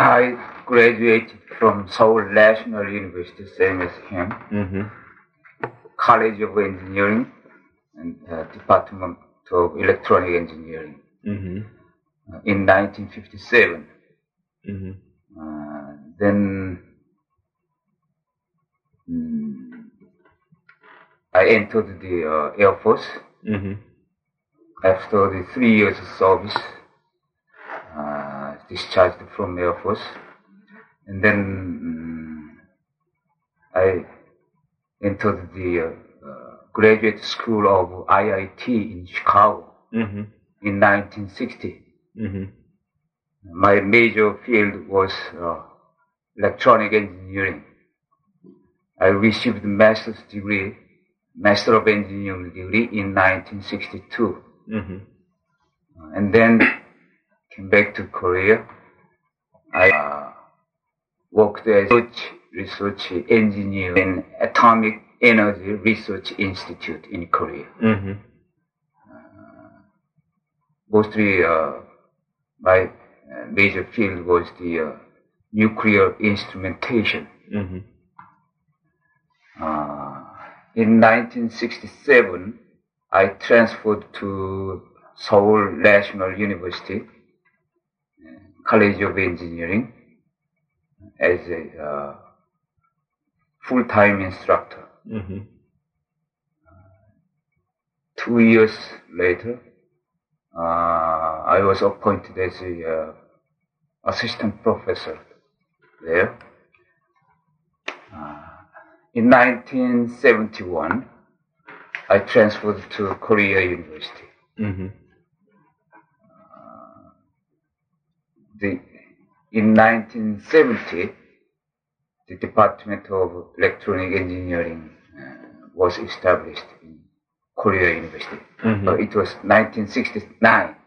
I graduated from Seoul National University, same as him. College of Engineering and Department of Electronic Engineering in 1957. Then I entered the Air Force. After the 3 years of service, discharged from Air Force, and then I entered the graduate school of IIT in Chicago in 1960. My major field was electronic engineering. I received Master of Engineering degree in 1962. And then came back to Korea. I worked as research engineer in Atomic Energy Research Institute in Korea. Mostly my major field was the nuclear instrumentation. In 1967, I transferred to Seoul National University, College of Engineering, as a full-time instructor. 2 years later, I was appointed as a assistant professor there. In 1971, I transferred to Korea University. In 1970, the Department of Electronic Engineering was established in Korea University. It was 1969.